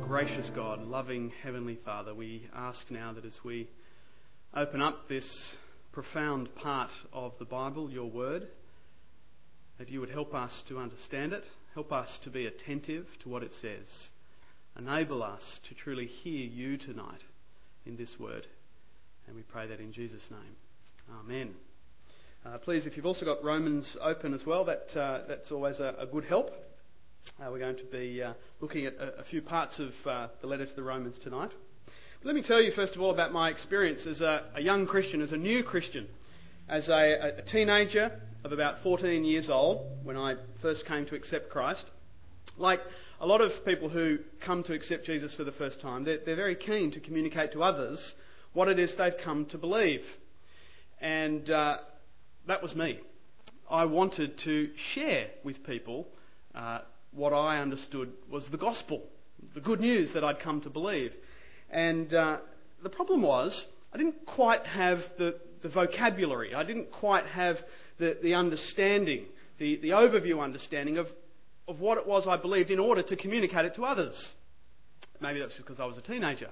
Gracious God, loving Heavenly Father, we ask now that as we open up this profound part of the Bible, your word, that you would help us to understand it, help us to be attentive to what it says, enable us to truly hear you tonight in this word. And we pray that in Jesus' name. Amen. Please, if you've also got Romans open as well, that's always a good help. We're going to be looking at a few parts of the letter to the Romans tonight. But let me tell you first of all about my experience as a young Christian, as a new Christian, as a teenager of about 14 years old when I first came to accept Christ. Like a lot of people who come to accept Jesus for the first time, they're very keen to communicate to others what it is they've come to believe. And that was me. I wanted to share with people what I understood was the gospel, the good news that I'd come to believe. And the problem was I didn't quite have the vocabulary. I didn't quite have the understanding, the overview understanding of what it was I believed in order to communicate it to others. Maybe that's because I was a teenager.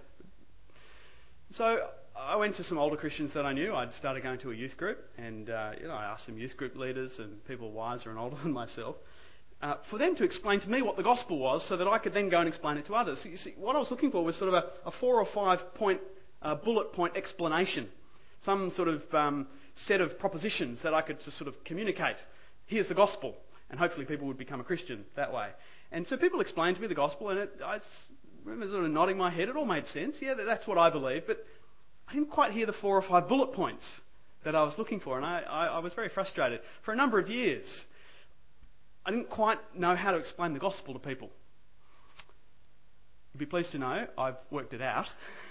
So I went to some older Christians that I knew. I'd started going to a youth group, and I asked some youth group leaders and people wiser and older than myself for them to explain to me what the gospel was so that I could then go and explain it to others. So you see, what I was looking for was sort of a 4 or 5 point bullet point explanation, some sort of set of propositions that I could just sort of communicate. Here's the gospel, and hopefully people would become a Christian that way. And so people explained to me the gospel, and I remember sort of nodding my head. It all made sense. Yeah, that's what I believe, but I didn't quite hear the 4 or 5 bullet points that I was looking for, and I was very frustrated. For a number of years, I didn't quite know how to explain the gospel to people. You'd be pleased to know I've worked it out.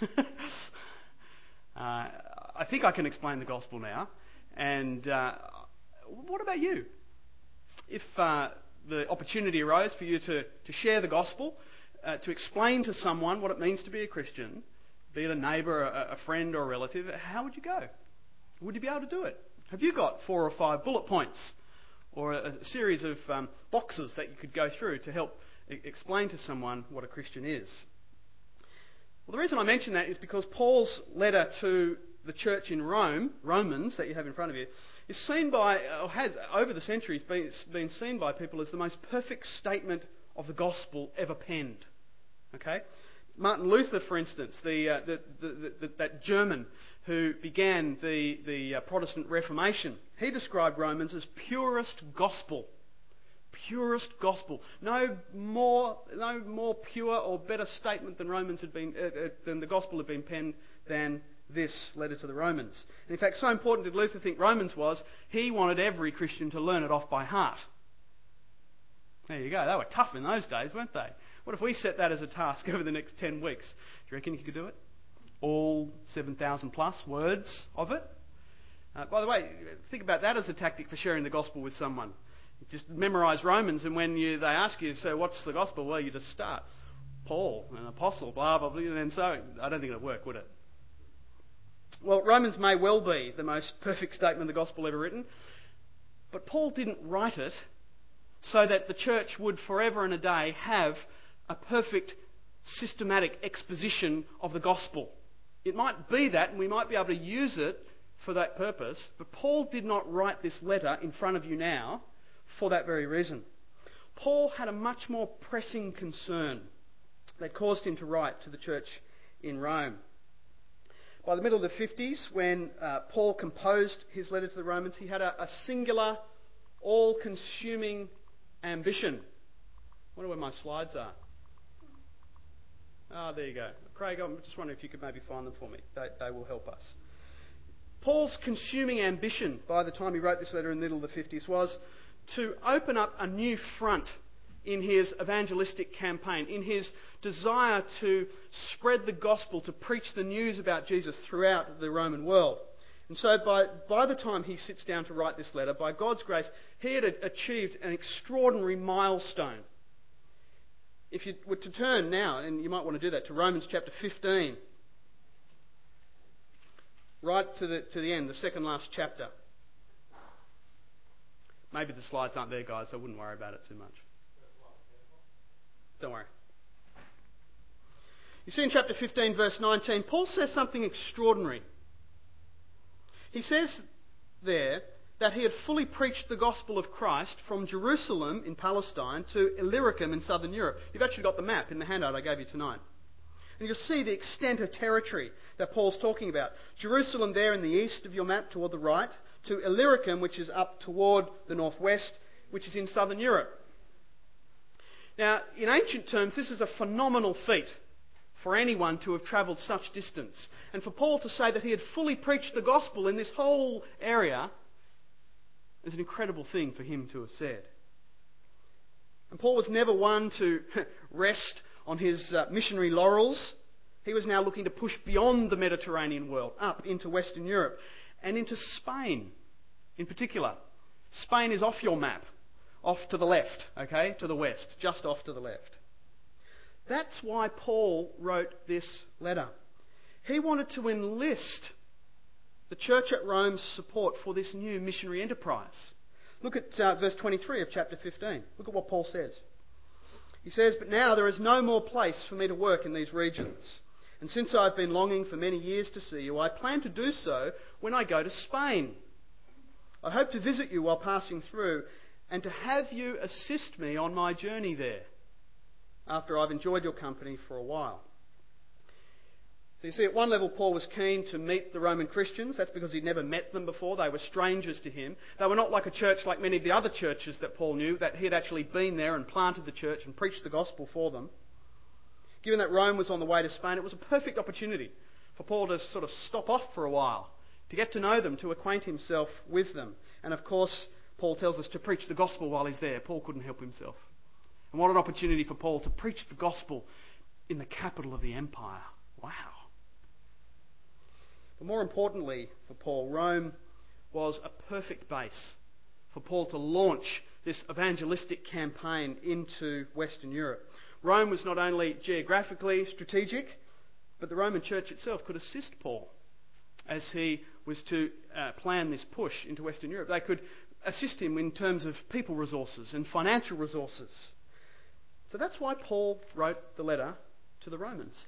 I think I can explain the gospel now. And what about you? If the opportunity arose for you to share the gospel, to explain to someone what it means to be a Christian, be it a neighbour, a friend or a relative, how would you go? Would you be able to do it? Have you got 4 or 5 bullet points or a series of boxes that you could go through to help explain to someone what a Christian is? Well, the reason I mention that is because Paul's letter to the church in Rome, Romans, that you have in front of you, is seen by, or has over the centuries been seen by people as the most perfect statement of the gospel ever penned. Okay? Martin Luther, for instance, that German who began the Protestant Reformation, he described Romans as purest gospel. Purest gospel. No more pure or better statement than Romans had been than the gospel had been penned than this letter to the Romans. And in fact, so important did Luther think Romans was, he wanted every Christian to learn it off by heart. There you go. They were tough in those days, weren't they? What if we set that as a task over the next 10 weeks? Do you reckon you could do it? All 7,000 plus words of it? By the way, think about that as a tactic for sharing the gospel with someone. You just memorise Romans, and when they ask you, so what's the gospel? Well, you just start. Paul, an apostle, blah, blah, blah, and so I don't think it'd work, would it? Well, Romans may well be the most perfect statement of the gospel ever written, but Paul didn't write it so that the church would forever and a day have a perfect systematic exposition of the gospel. It might be that, and we might be able to use it for that purpose, but Paul did not write this letter in front of you now for that very reason. Paul had a much more pressing concern that caused him to write to the church in Rome. By the middle of the 50s, when Paul composed his letter to the Romans, he had a singular, all-consuming ambition. I wonder where my slides are. There you go. Craig, I'm just wondering if you could maybe find them for me. They will help us. Paul's consuming ambition, by the time he wrote this letter in the middle of the 50s, was to open up a new front in his evangelistic campaign, in his desire to spread the gospel, to preach the news about Jesus throughout the Roman world. And so by the time he sits down to write this letter, by God's grace, he had achieved an extraordinary milestone. If you were to turn now, and you might want to do that, to Romans chapter 15, right to the end, the second last chapter. Maybe the slides aren't there, guys, so I wouldn't worry about it too much. Don't worry. You see in chapter 15, verse 19, Paul says something extraordinary. He says there that he had fully preached the gospel of Christ from Jerusalem in Palestine to Illyricum in southern Europe. You've actually got the map in the handout I gave you tonight. And you'll see the extent of territory that Paul's talking about. Jerusalem there in the east of your map toward the right, to Illyricum, which is up toward the northwest, which is in southern Europe. Now, in ancient terms, this is a phenomenal feat for anyone to have travelled such distance. And for Paul to say that he had fully preached the gospel in this whole area is an incredible thing for him to have said. And Paul was never one to rest on his missionary laurels. He was now looking to push beyond the Mediterranean world, up into Western Europe, and into Spain in particular. Spain is off your map, off to the left, okay, to the west, just off to the left. That's why Paul wrote this letter. He wanted to enlist the church at Rome's support for this new missionary enterprise. Look at verse 23 of chapter 15. Look at what Paul says. He says, "But now there is no more place for me to work in these regions. And since I've been longing for many years to see you, I plan to do so when I go to Spain. I hope to visit you while passing through and to have you assist me on my journey there, after I've enjoyed your company for a while." So you see, at one level, Paul was keen to meet the Roman Christians. That's because he'd never met them before. They were strangers to him. They were not like a church like many of the other churches that Paul knew, that he had actually been there and planted the church and preached the gospel for them. Given that Rome was on the way to Spain, it was a perfect opportunity for Paul to sort of stop off for a while, to get to know them, to acquaint himself with them. And of course, Paul tells us to preach the gospel while he's there. Paul couldn't help himself. And what an opportunity for Paul to preach the gospel in the capital of the empire. Wow. But more importantly for Paul, Rome was a perfect base for Paul to launch this evangelistic campaign into Western Europe. Rome was not only geographically strategic, but the Roman church itself could assist Paul as he was to plan this push into Western Europe. They could assist him in terms of people resources and financial resources. So that's why Paul wrote the letter to the Romans.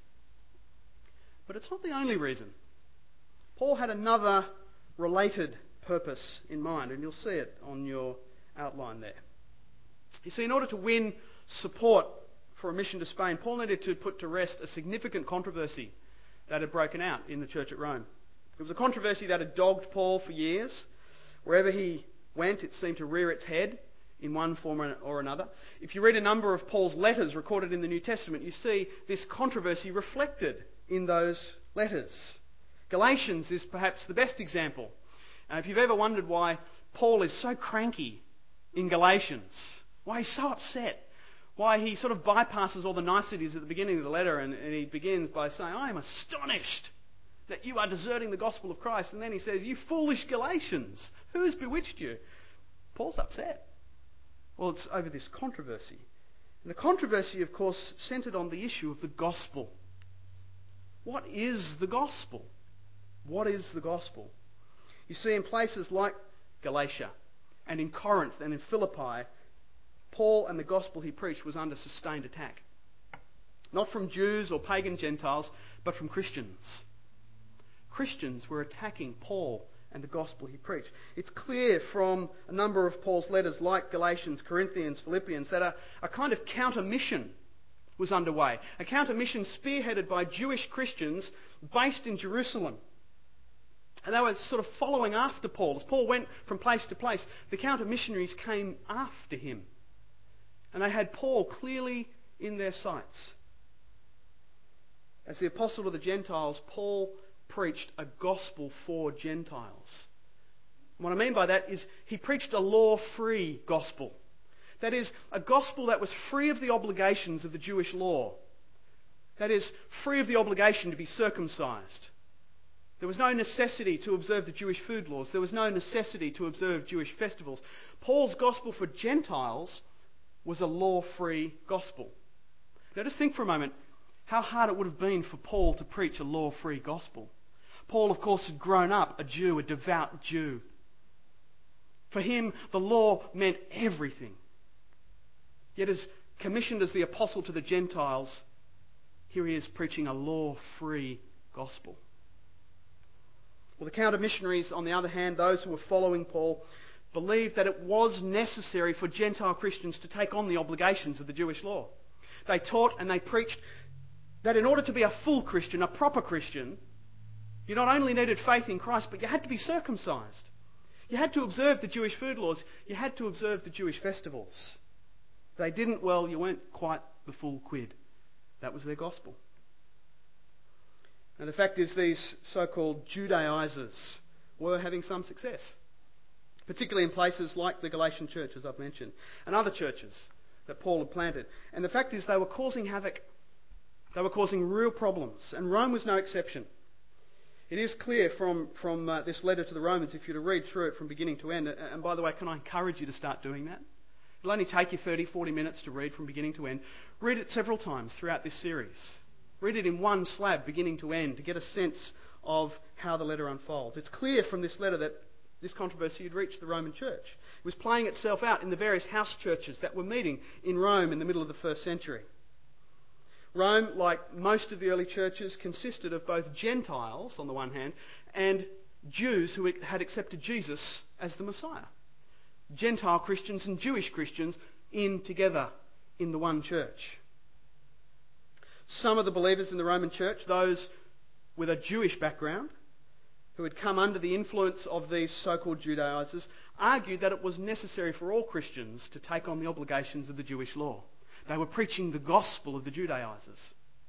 But it's not the only reason. Paul had another related purpose in mind, and you'll see it on your outline there. You see, in order to win support for a mission to Spain, Paul needed to put to rest a significant controversy that had broken out in the church at Rome. It was a controversy that had dogged Paul for years. Wherever he went, it seemed to rear its head in one form or another. If you read a number of Paul's letters recorded in the New Testament, you see this controversy reflected in those letters. Galatians is perhaps the best example. If you've ever wondered why Paul is so cranky in Galatians, why he's so upset, why he sort of bypasses all the niceties at the beginning of the letter and he begins by saying, "I am astonished that you are deserting the gospel of Christ." And then he says, "You foolish Galatians, who has bewitched you?" Paul's upset. Well, it's over this controversy. And the controversy, of course, centred on the issue of the gospel. What is the gospel? What is the gospel? You see, in places like Galatia and in Corinth and in Philippi, Paul and the gospel he preached was under sustained attack. Not from Jews or pagan Gentiles, but from Christians. Christians were attacking Paul and the gospel he preached. It's clear from a number of Paul's letters like Galatians, Corinthians, Philippians that a kind of counter-mission was underway. A counter-mission spearheaded by Jewish Christians based in Jerusalem. And they were sort of following after Paul. As Paul went from place to place, the counter-missionaries came after him. And they had Paul clearly in their sights. As the apostle to the Gentiles, Paul preached a gospel for Gentiles. And what I mean by that is he preached a law-free gospel. That is, a gospel that was free of the obligations of the Jewish law. That is, free of the obligation to be circumcised. There was no necessity to observe the Jewish food laws. There was no necessity to observe Jewish festivals. Paul's gospel for Gentiles was a law-free gospel. Now just think for a moment how hard it would have been for Paul to preach a law-free gospel. Paul, of course, had grown up a Jew, a devout Jew. For him, the law meant everything. Yet as commissioned as the apostle to the Gentiles, Here he is preaching a law-free gospel. Well, the counter-missionaries, on the other hand, those who were following Paul, believed that it was necessary for Gentile Christians to take on the obligations of the Jewish law. They taught and they preached that in order to be a full Christian, a proper Christian, you not only needed faith in Christ, but you had to be circumcised. You had to observe the Jewish food laws. You had to observe the Jewish festivals. If they didn't, well, you weren't quite the full quid. That was their gospel. And the fact is, these so-called Judaizers were having some success, particularly in places like the Galatian church, as I've mentioned, and other churches that Paul had planted. And the fact is, they were causing havoc. They were causing real problems, and Rome was no exception. It is clear from this letter to the Romans, if you were to read through it from beginning to end, and by the way, can I encourage you to start doing that? It'll only take you 30, 40 minutes to read from beginning to end. Read it several times throughout this series. Read it in one slab, beginning to end, to get a sense of how the letter unfolds. It's clear from this letter that this controversy had reached the Roman church. It was playing itself out in the various house churches that were meeting in Rome in the middle of the first century. Rome, like most of the early churches, consisted of both Gentiles, on the one hand, and Jews who had accepted Jesus as the Messiah. Gentile Christians and Jewish Christians in together in the one church. Some of the believers in the Roman church, those with a Jewish background, who had come under the influence of these so-called Judaizers, argued that it was necessary for all Christians to take on the obligations of the Jewish law. They were preaching the gospel of the Judaizers.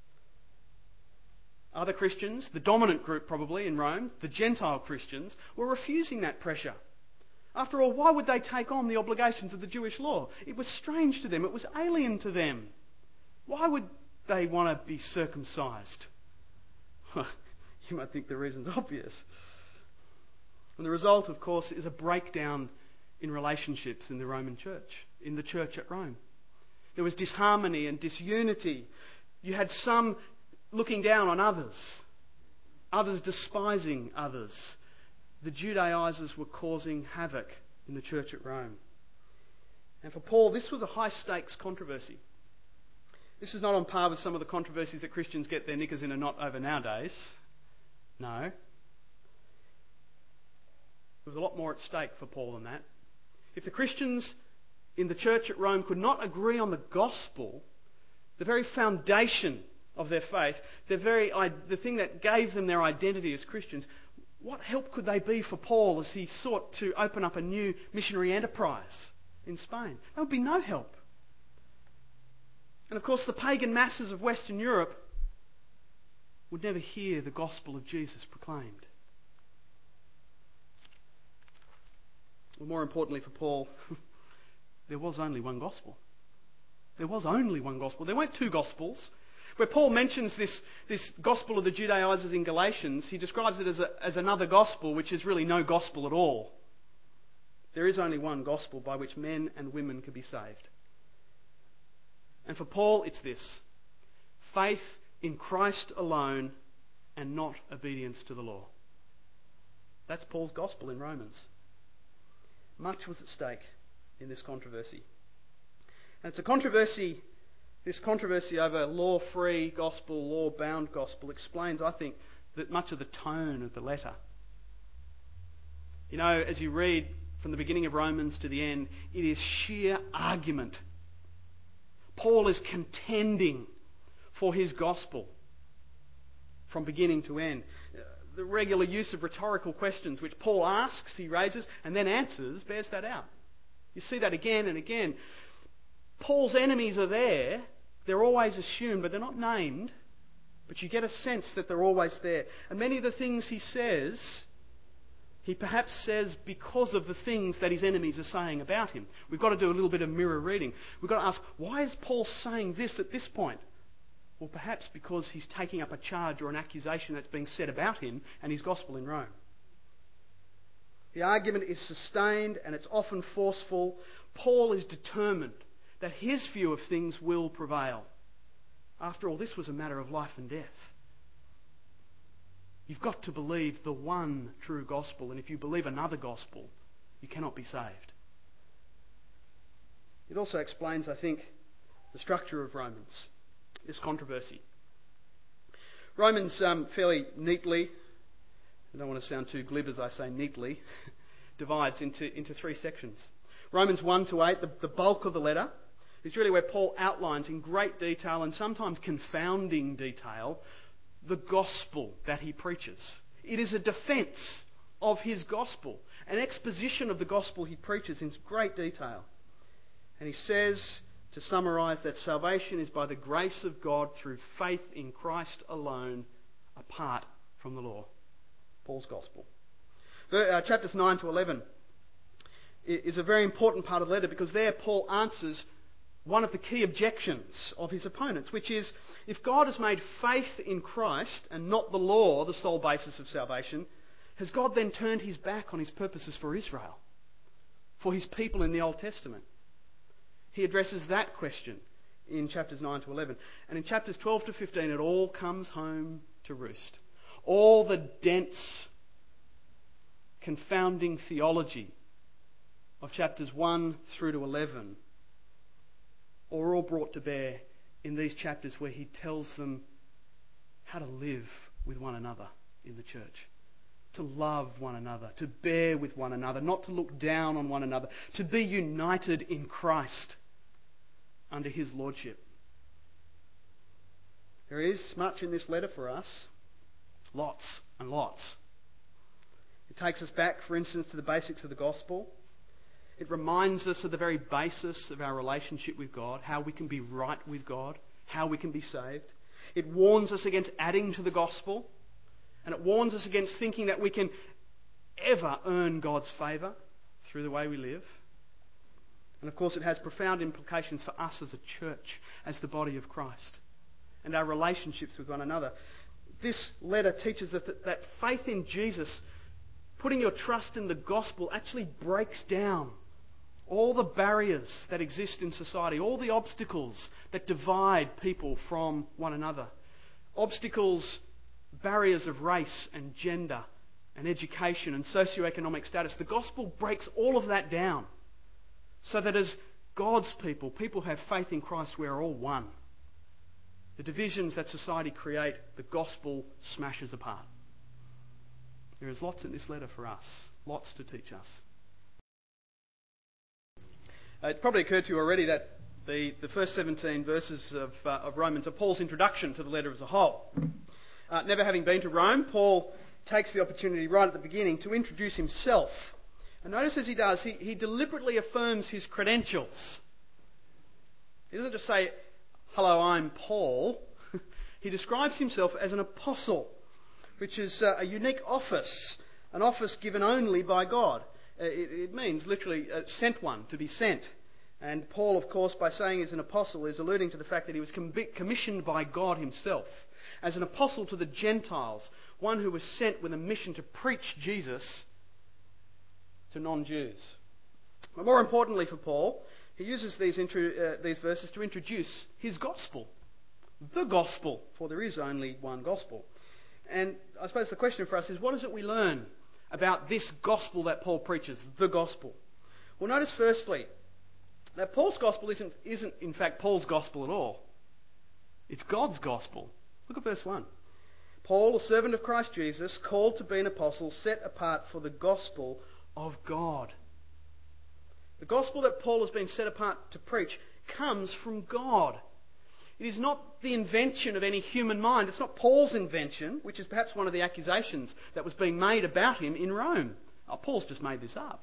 Other Christians, the dominant group probably in Rome, the Gentile Christians, were refusing that pressure. After all, why would they take on the obligations of the Jewish law? It was strange to them. It was alien to them. Why would they want to be circumcised? You might think the reason's obvious. And the result, of course, is a breakdown in relationships in the Roman church, in the church at Rome. There was disharmony and disunity. You had some looking down on others, others despising others. The Judaizers were causing havoc in the church at Rome. And for Paul, this was a high-stakes controversy. This is not on par with some of the controversies that Christians get their knickers in a knot over nowadays. No. There was a lot more at stake for Paul than that. If the Christians in the church at Rome could not agree on the gospel, the very foundation of their faith, the thing that gave them their identity as Christians, what help could they be for Paul as he sought to open up a new missionary enterprise in Spain? There would be no help. And of course, the pagan masses of Western Europe would never hear the gospel of Jesus proclaimed. Well, more importantly for Paul, there was only one gospel. There was only one gospel. There weren't two gospels. Where Paul mentions this gospel of the Judaizers in Galatians, he describes it as another gospel, which is really no gospel at all. There is only one gospel by which men and women can be saved. And for Paul, it's this: faith in Christ alone and not obedience to the law. That's Paul's gospel in Romans. Much was at stake in this controversy. And it's a controversy, this controversy over law-free gospel, law-bound gospel, explains, I think, that much of the tone of the letter. You know, as you read from the beginning of Romans to the end, it is sheer argument. Paul is contending for his gospel from beginning to end. The regular use of rhetorical questions which Paul asks, he raises, and then answers, bears that out. You see that again and again. Paul's enemies are there. They're always assumed, but they're not named. But you get a sense that they're always there. And many of the things he says, he perhaps says because of the things that his enemies are saying about him. We've got to do a little bit of mirror reading. We've got to ask, why is Paul saying this at this point? Well, perhaps because he's taking up a charge or an accusation that's being said about him and his gospel in Rome. The argument is sustained and it's often forceful. Paul is determined that his view of things will prevail. After all, this was a matter of life and death. You've got to believe the one true gospel, and if you believe another gospel, you cannot be saved. It also explains, I think, the structure of Romans, this controversy. Romans fairly neatly, I don't want to sound too glib as I say neatly, divides into three sections. Romans 1 to 8, the bulk of the letter, is really where Paul outlines in great detail and sometimes confounding detail the gospel that he preaches. It is a defence of his gospel, an exposition of the gospel he preaches in great detail. And he says, to summarise, that salvation is by the grace of God through faith in Christ alone, apart from the law. Paul's gospel. Chapters 9 to 11 is a very important part of the letter, because there Paul answers one of the key objections of his opponents, which is, if God has made faith in Christ and not the law the sole basis of salvation, has God then turned his back on his purposes for Israel, for his people in the Old Testament? He addresses that question in chapters 9 to 11. And in chapters 12 to 15, it all comes home to roost. All the dense, confounding theology of chapters 1 through to 11 are all brought to bear in these chapters, where he tells them how to live with one another in the church, to love one another, to bear with one another, not to look down on one another, to be united in Christ under his lordship. There is much in this letter for us, lots and lots. It takes us back, for instance, to the basics of the gospel. It reminds us of the very basis of our relationship with God, how we can be right with God, how we can be saved. It warns us against adding to the gospel, and it warns us against thinking that we can ever earn God's favour through the way we live. And of course it has profound implications for us as a church, as the body of Christ, and our relationships with one another. This letter teaches us that faith in Jesus, putting your trust in the gospel, actually breaks down all the barriers that exist in society, all the obstacles that divide people from one another. Obstacles, barriers of race and gender and education and socioeconomic status. The gospel breaks all of that down, so that as God's people, people who have faith in Christ, we're all one. The divisions that society create, the gospel smashes apart. There is lots in this letter for us, lots to teach us. It's probably occurred to you already that the first 17 verses of Romans are Paul's introduction to the letter as a whole. Never having been to Rome, Paul takes the opportunity right at the beginning to introduce himself. And notice as he does, he deliberately affirms his credentials. He doesn't just say, "Hello, I'm Paul." He describes himself as an apostle, which is a unique office, an office given only by God. It means literally sent one, to be sent. And Paul, of course, by saying he's an apostle, is alluding to the fact that he was commissioned by God himself as an apostle to the Gentiles, one who was sent with a mission to preach Jesus to non-Jews. But more importantly for Paul, he uses these verses to introduce his gospel, the gospel, for there is only one gospel. And I suppose the question for us is, what is it we learn about this gospel that Paul preaches, the gospel? Well, notice firstly that Paul's gospel isn't in fact Paul's gospel at all. It's God's gospel. Look at verse 1. Paul, a servant of Christ Jesus, called to be an apostle, set apart for the gospel of God. The gospel that Paul has been set apart to preach comes from God. It is not the invention of any human mind. It's not Paul's invention, which is perhaps one of the accusations that was being made about him in Rome. Oh, Paul's just made this up.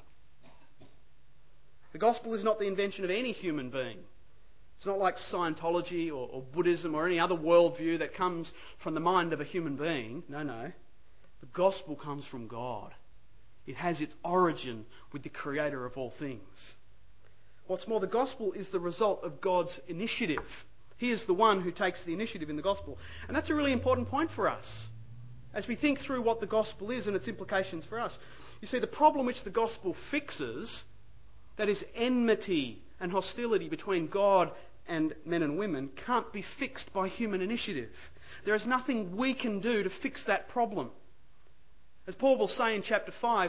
The gospel is not the invention of any human being. It's not like Scientology or Buddhism or any other worldview that comes from the mind of a human being. No. The gospel comes from God. It has its origin with the Creator of all things. What's more, the gospel is the result of God's initiative. He is the one who takes the initiative in the gospel. And that's a really important point for us as we think through what the gospel is and its implications for us. You see, the problem which the gospel fixes, that is enmity and hostility between God and men and women, can't be fixed by human initiative. There is nothing we can do to fix that problem. As Paul will say in chapter 5,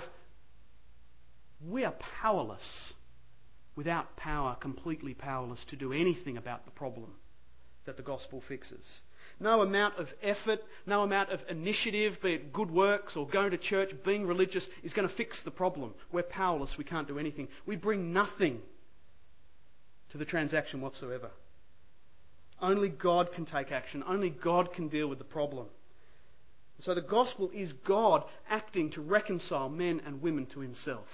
we are powerless, without power, completely powerless to do anything about the problem that the gospel fixes. No amount of effort, no amount of initiative, be it good works or going to church, being religious, is going to fix the problem. We're powerless. We can't do anything. We bring nothing to the transaction whatsoever. Only God can take action. Only God can deal with the problem. So the gospel is God acting to reconcile men and women to himself.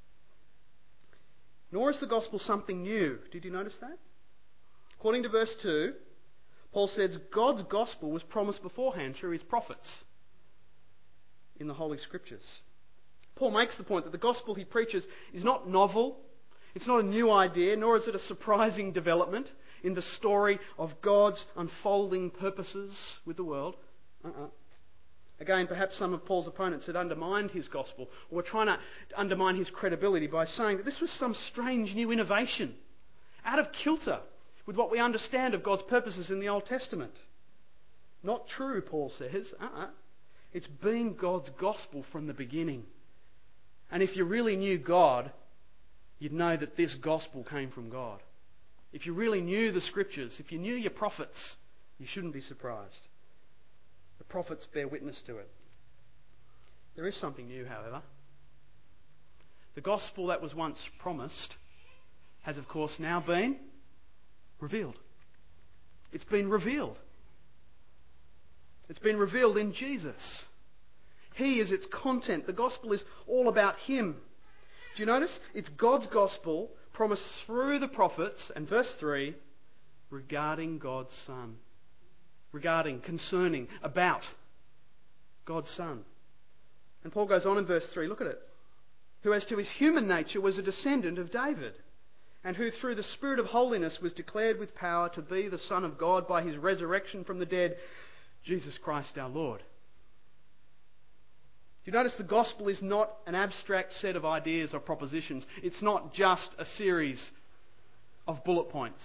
Nor is the gospel something new. Did you notice that? According to verse 2, Paul says God's gospel was promised beforehand through his prophets in the Holy Scriptures. Paul makes the point that the gospel he preaches is not novel, it's not a new idea, nor is it a surprising development in the story of God's unfolding purposes with the world. Again, perhaps some of Paul's opponents had undermined his gospel, or were trying to undermine his credibility by saying that this was some strange new innovation, out of kilter with what we understand of God's purposes in the Old Testament. Not true, Paul says. It's been God's gospel from the beginning. And if you really knew God, you'd know that this gospel came from God. If you really knew the Scriptures, if you knew your prophets, you shouldn't be surprised. The prophets bear witness to it. There is something new, however. The gospel that was once promised has, of course, now been revealed. It's been revealed. It's been revealed in Jesus. He is its content. The gospel is all about him. Do you notice? It's God's gospel promised through the prophets, and verse 3, regarding God's Son. Regarding, concerning, about God's Son. And Paul goes on in verse 3, look at it. Who as to his human nature was a descendant of David, and who through the Spirit of holiness was declared with power to be the Son of God by his resurrection from the dead, Jesus Christ our Lord. Do you notice the gospel is not an abstract set of ideas or propositions. It's not just a series of bullet points.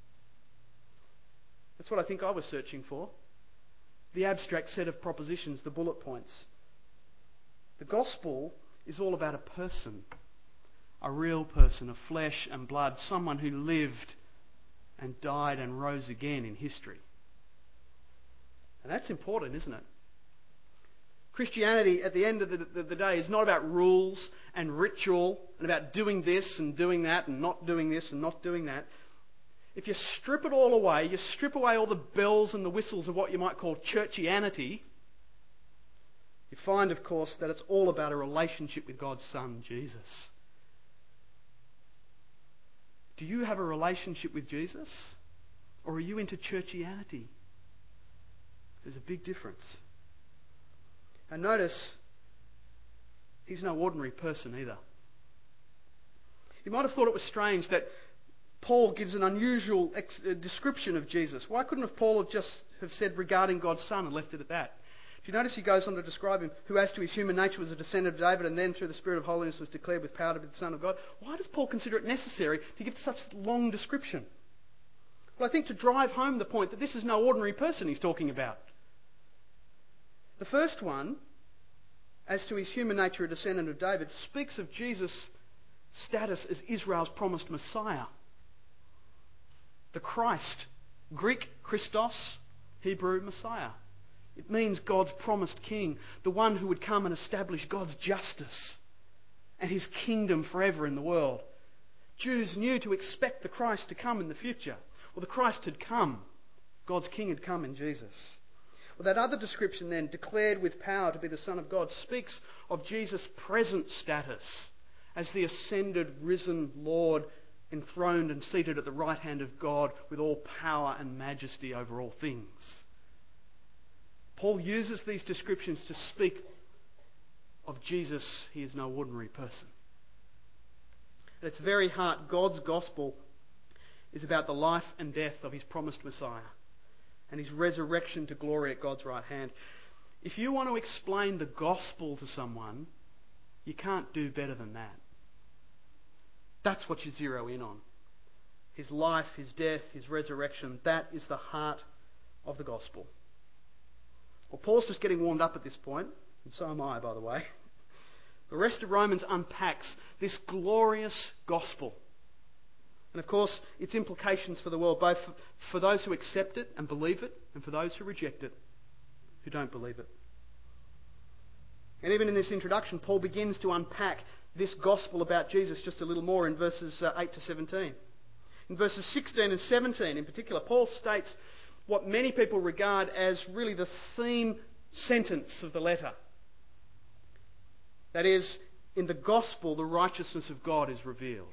That's what I think I was searching for. The abstract set of propositions, the bullet points. The gospel is all about a person. A real person of flesh and blood. Someone who lived and died and rose again in history. And that's important, isn't it? Christianity, at the end of the day, is not about rules and ritual and about doing this and doing that and not doing this and not doing that. If you strip it all away, you strip away all the bells and the whistles of what you might call churchianity, you find, of course, that it's all about a relationship with God's Son, Jesus. Do you have a relationship with Jesus? Or are you into churchianity? There's a big difference. And notice, he's no ordinary person either. You might have thought it was strange that Paul gives an unusual description of Jesus. Why couldn't Paul have said regarding God's Son and left it at that? Do you notice he goes on to describe him, who as to his human nature was a descendant of David and then through the Spirit of holiness was declared with power to be the Son of God? Why does Paul consider it necessary to give such long description? Well, I think to drive home the point that this is no ordinary person he's talking about. The first one, as to his human nature a descendant of David, speaks of Jesus' status as Israel's promised Messiah. The Christ, Greek Christos, Hebrew Messiah. It means God's promised king, the one who would come and establish God's justice and his kingdom forever in the world. Jews knew to expect the Christ to come in the future. Well, the Christ had come. God's king had come in Jesus. Well, that other description then, declared with power to be the Son of God, speaks of Jesus' present status as the ascended, risen Lord, enthroned and seated at the right hand of God with all power and majesty over all things. Paul uses these descriptions to speak of Jesus. He is no ordinary person. At its very heart, God's gospel is about the life and death of his promised Messiah and his resurrection to glory at God's right hand. If you want to explain the gospel to someone, you can't do better than that. That's what you zero in on. His life, his death, his resurrection. That is the heart of the gospel. Well, Paul's just getting warmed up at this point, and so am I, by the way. The rest of Romans unpacks this glorious gospel And of course, its implications for the world, both for those who accept it and believe it, and for those who reject it, who don't believe it. And even in this introduction, Paul begins to unpack this gospel about Jesus just a little more in verses 8 to 17. In verses 16 and 17 in particular, Paul states what many people regard as really the theme sentence of the letter. That is, in the gospel, the righteousness of God is revealed.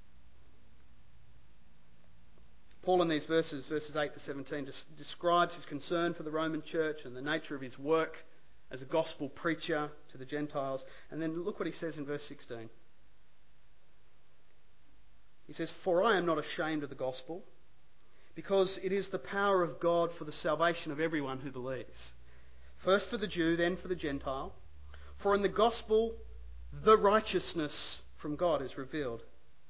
Paul in these verses 8 to 17, describes his concern for the Roman church and the nature of his work as a gospel preacher to the Gentiles. And then look what he says in verse 16. He says, "For I am not ashamed of the gospel, because it is the power of God for the salvation of everyone who believes. First for the Jew, then for the Gentile. For in the gospel, the righteousness from God is revealed.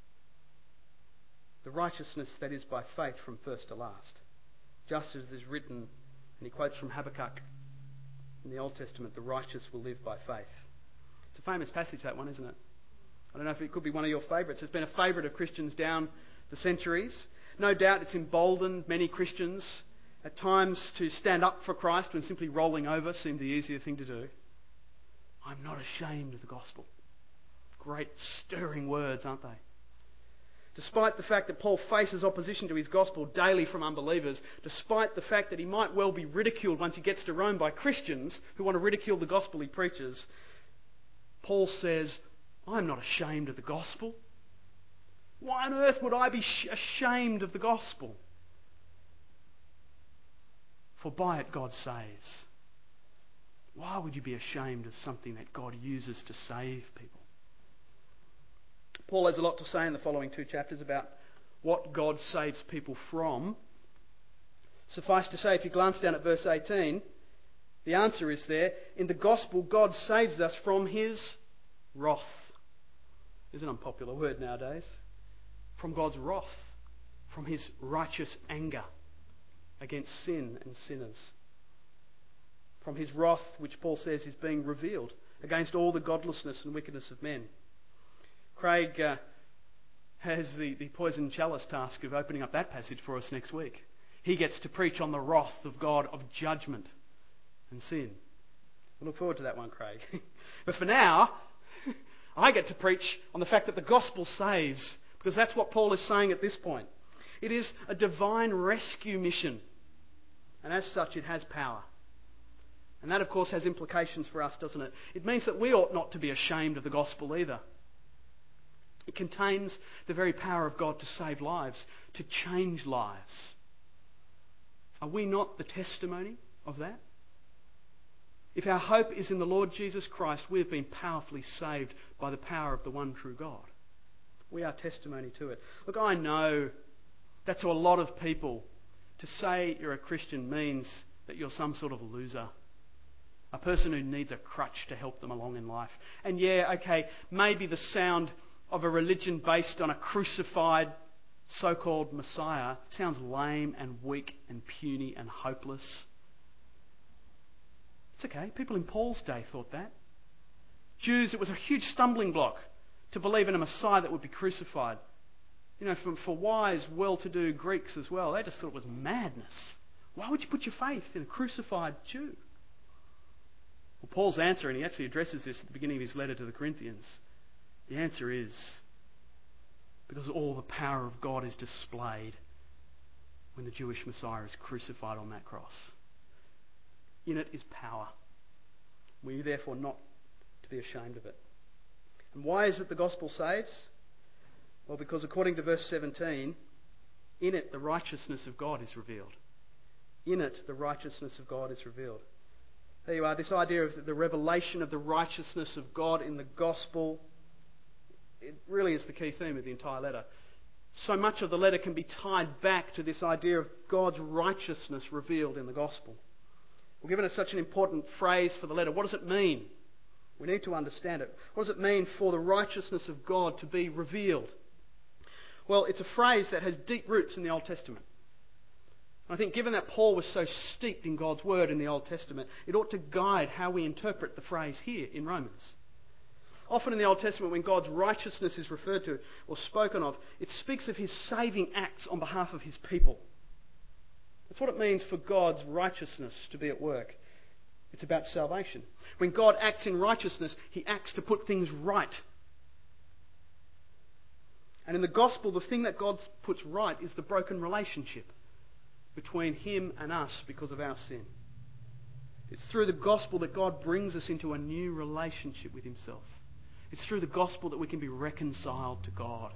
The righteousness that is by faith from first to last. Just as is written," and he quotes from Habakkuk in the Old Testament, "the righteous will live by faith." It's a famous passage, that one, isn't it? I don't know if it could be one of your favourites. It's been a favourite of Christians down the centuries. No doubt it's emboldened many Christians at times to stand up for Christ when simply rolling over seemed the easier thing to do. I'm not ashamed of the gospel. Great stirring words, aren't they? Despite the fact that Paul faces opposition to his gospel daily from unbelievers, despite the fact that he might well be ridiculed once he gets to Rome by Christians who want to ridicule the gospel he preaches, Paul says, I'm not ashamed of the gospel. Why on earth would I be ashamed of the gospel? For by it God saves. Why would you be ashamed of something that God uses to save people? Paul has a lot to say in the following two chapters about what God saves people from. Suffice to say, if you glance down at verse 18, the answer is there. In the gospel, God saves us from his wrath. Is an unpopular word nowadays. From God's wrath. From his righteous anger against sin and sinners. From his wrath, which Paul says is being revealed against all the godlessness and wickedness of men. Craig has the poison chalice task of opening up that passage for us next week. He gets to preach on the wrath of God of judgment and sin. I look forward to that one, Craig. But for now, I get to preach on the fact that the gospel saves, because that's what Paul is saying at this point. It is a divine rescue mission, and as such it has power. And that, of course, has implications for us, doesn't it? It means that we ought not to be ashamed of the gospel either. It contains the very power of God to save lives, to change lives. Are we not the testimony of that? If our hope is in the Lord Jesus Christ, we have been powerfully saved by the power of the one true God. We are testimony to it. Look, I know that to a lot of people, to say you're a Christian means that you're some sort of loser. A person who needs a crutch to help them along in life. And yeah, okay, maybe the sound of a religion based on a crucified so-called Messiah sounds lame and weak and puny and hopeless. It's okay. People in Paul's day thought that. Jews, it was a huge stumbling block to believe in a Messiah that would be crucified. You know, for wise, well-to-do Greeks as well, they just thought it was madness. Why would you put your faith in a crucified Jew? Well, Paul's answer, and he actually addresses this at the beginning of his letter to the Corinthians, the answer is because all the power of God is displayed when the Jewish Messiah is crucified on that cross. In it is power. We are therefore not to be ashamed of it. And why is it the gospel saves? Well, because according to verse 17, in it the righteousness of God is revealed. In it the righteousness of God is revealed. There you are, this idea of the revelation of the righteousness of God in the gospel. It really is the key theme of the entire letter. So much of the letter can be tied back to this idea of God's righteousness revealed in the gospel. We're given such an important phrase for the letter. What does it mean? We need to understand it. What does it mean for the righteousness of God to be revealed? Well, it's a phrase that has deep roots in the Old Testament. I think given that Paul was so steeped in God's word in the Old Testament, it ought to guide how we interpret the phrase here in Romans. Often in the Old Testament, when God's righteousness is referred to or spoken of, it speaks of his saving acts on behalf of his people. That's what it means for God's righteousness to be at work. It's about salvation. When God acts in righteousness, he acts to put things right. And in the gospel, the thing that God puts right is the broken relationship between him and us because of our sin. It's through the gospel that God brings us into a new relationship with himself. It's through the gospel that we can be reconciled to God.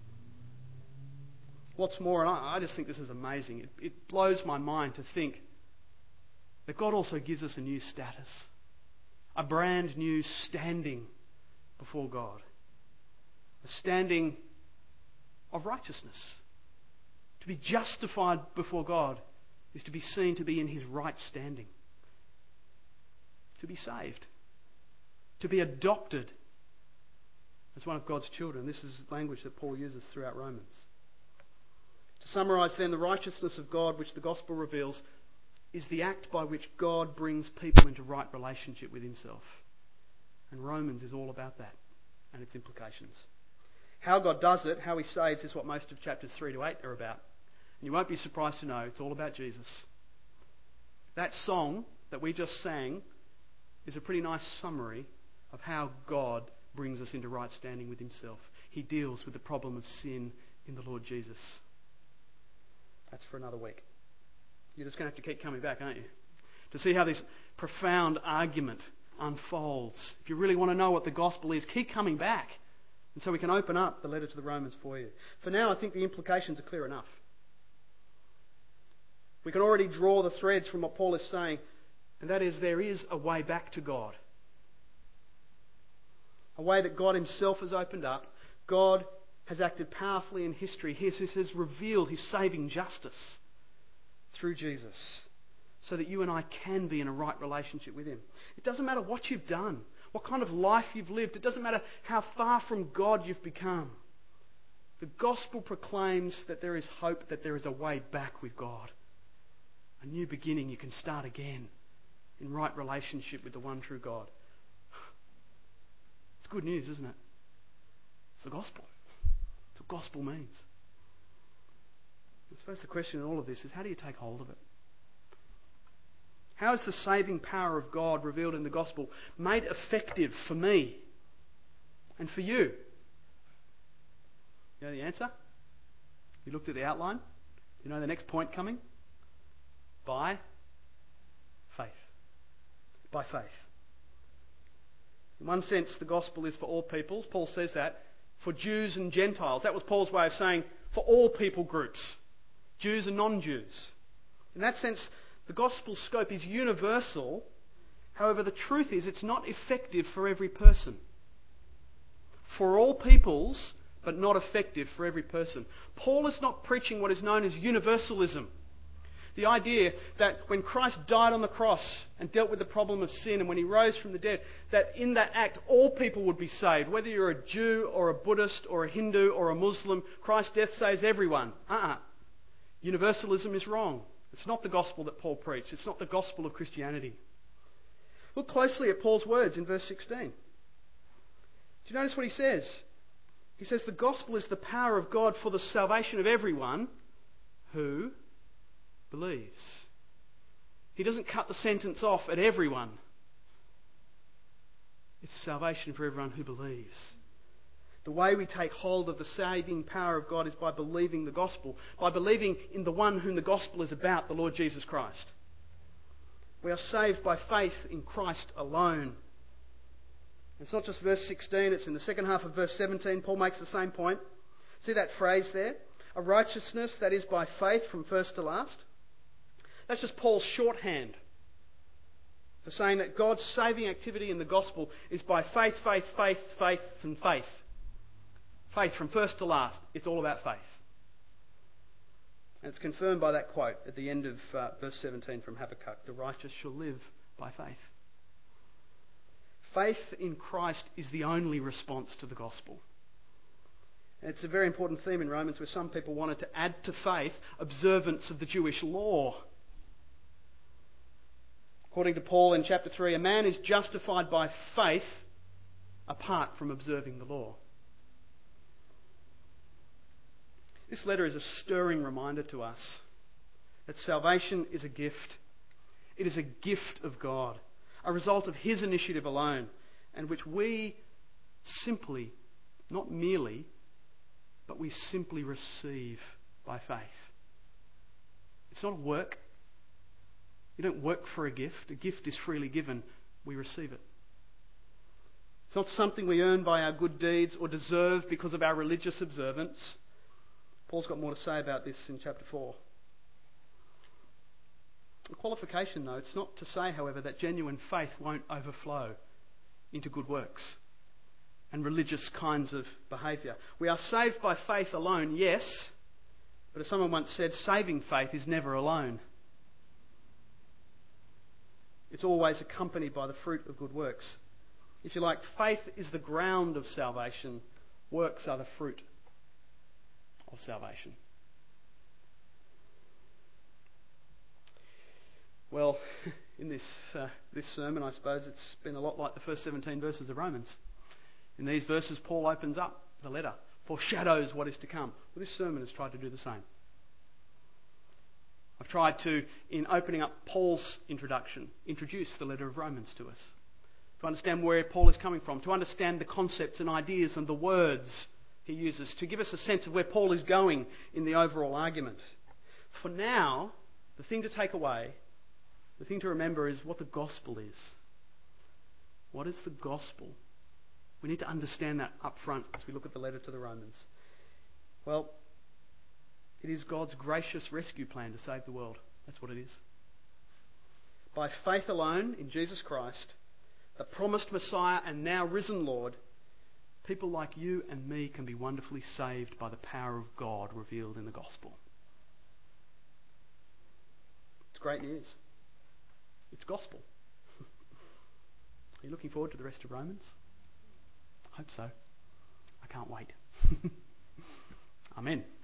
What's more, and I just think this is amazing, it blows my mind to think that God also gives us a new status, a brand new standing before God, a standing of righteousness. To be justified before God is to be seen to be in his right standing, to be saved, to be adopted as one of God's children. This is language that Paul uses throughout Romans. To summarise then, the righteousness of God which the gospel reveals is the act by which God brings people into right relationship with himself. And Romans is all about that and its implications. How God does it, how he saves, is what most of chapters 3 to 8 are about. And you won't be surprised to know it's all about Jesus. That song that we just sang is a pretty nice summary of how God brings us into right standing with himself. He deals with the problem of sin in the Lord Jesus. That's for another week. You're just going to have to keep coming back, aren't you? To see how this profound argument unfolds. If you really want to know what the gospel is, keep coming back. And so we can open up the letter to the Romans for you. For now, I think the implications are clear enough. We can already draw the threads from what Paul is saying, and that is there is a way back to God. A way that God himself has opened up. God has acted powerfully in history. He has revealed his saving justice through Jesus so that you and I can be in a right relationship with him. It doesn't matter what you've done, what kind of life you've lived. It doesn't matter how far from God you've become. The gospel proclaims that there is hope, that there is a way back with God. A new beginning. You can start again in right relationship with the one true God. It's good news, isn't it? It's the gospel. It's what gospel means. I suppose the question in all of this is, how do you take hold of it? How is the saving power of God revealed in the gospel made effective for me and for you? You know the answer? You looked at the outline? You know the next point coming? By faith. By faith. In one sense, the gospel is for all peoples. Paul says that. For Jews and Gentiles. That was Paul's way of saying for all people groups. Jews and non-Jews. In that sense, the gospel scope is universal. However, the truth is it's not effective for every person. For all peoples, but not effective for every person. Paul is not preaching what is known as universalism. The idea that when Christ died on the cross and dealt with the problem of sin, and when he rose from the dead, that in that act all people would be saved. Whether you're a Jew or a Buddhist or a Hindu or a Muslim, Christ's death saves everyone. Universalism is wrong. It's not the gospel that Paul preached. It's not the gospel of Christianity. Look closely at Paul's words in verse 16. Do you notice what he says? He says the gospel is the power of God for the salvation of everyone who believes. He doesn't cut the sentence off at everyone. It's salvation for everyone who believes. The way we take hold of the saving power of God is by believing the gospel, by believing in the one whom the gospel is about, the Lord Jesus Christ. We are saved by faith in Christ alone. It's not just verse 16, it's in the second half of verse 17. Paul makes the same point. See that phrase there? A righteousness that is by faith from first to last. That's just Paul's shorthand for saying that God's saving activity in the gospel is by faith, faith, faith, faith, and faith. Faith from first to last. It's all about faith. And it's confirmed by that quote at the end of verse 17 from Habakkuk. The righteous shall live by faith. Faith in Christ is the only response to the gospel. And it's a very important theme in Romans where some people wanted to add to faith observance of the Jewish law. According to Paul in chapter 3, a man is justified by faith apart from observing the law. This letter is a stirring reminder to us that salvation is a gift. It is a gift of God, a result of His initiative alone, and which we simply, not merely, but we simply receive by faith. It's not a work. You don't work for a gift. A gift is freely given. We receive it. It's not something we earn by our good deeds or deserve because of our religious observance. Paul's got more to say about this in chapter 4. The qualification, though, it's not to say, however, that genuine faith won't overflow into good works and religious kinds of behaviour. We are saved by faith alone, yes, but as someone once said, saving faith is never alone. It's always accompanied by the fruit of good works. If you like, faith is the ground of salvation. Works are the fruit of salvation. Well, in this sermon, I suppose it's been a lot like the first 17 verses of Romans. In these verses, Paul opens up the letter, foreshadows what is to come. Well, this sermon has tried to do the same. I've tried to, in opening up Paul's introduction, introduce the letter of Romans to us, to understand where Paul is coming from, to understand the concepts and ideas and the words he uses, to give us a sense of where Paul is going in the overall argument. For now, the thing to take away, the thing to remember is what the gospel is. What is the gospel? We need to understand that up front as we look at the letter to the Romans. Well, it is God's gracious rescue plan to save the world. That's what it is. By faith alone in Jesus Christ, the promised Messiah and now risen Lord, people like you and me can be wonderfully saved by the power of God revealed in the gospel. It's great news. It's gospel. Are you looking forward to the rest of Romans? I hope so. I can't wait. Amen.